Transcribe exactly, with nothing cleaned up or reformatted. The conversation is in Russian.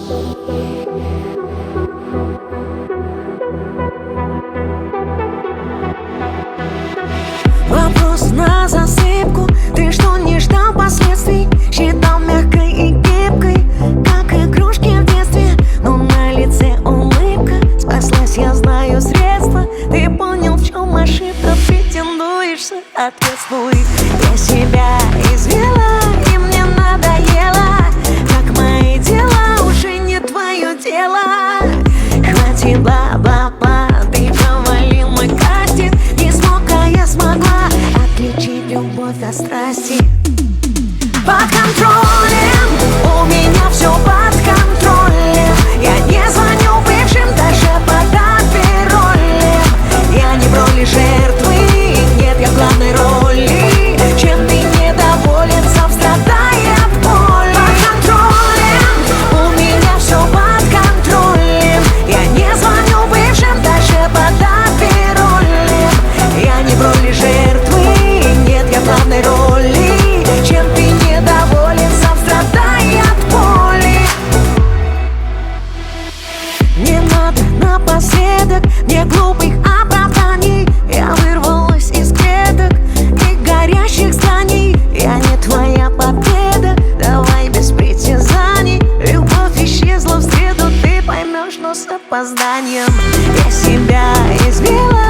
Вопрос на засыпку: ты что, не ждал последствий? Считал мягкой и гибкой, как игрушки в детстве. Но на лице улыбка, спаслась, я знаю средства. Ты понял, в чем ошибка, претендуешь, соответствуй. Я себя извела, и мне надоело, как мои дела уже не твое дело. Хватит бла-бла-бла, ты провалил мой кастинг. Не смог, а я смогла отличить любовь от страсти. Под контролем, у меня все под контролем. Я не звоню бывшим даже под паролем. Я не в роли жертвы, нет, я в главной роли. Чем ты недоволен, сам страдай от боли. Под контролем, у меня все под контролем. Я не звоню бывшим даже под паролем. Я не в роли жертвы, нет, я в главной роли. Чем ты недоволен, сам страдай от боли. Не надо напоследок мне глупых оправданий. Я вырвалась из клеток и горящих зданий. Я не твоя победа, давай без притязаний. Любовь исчезла в среду, ты поймешь, но с опозданием. Я себя извела,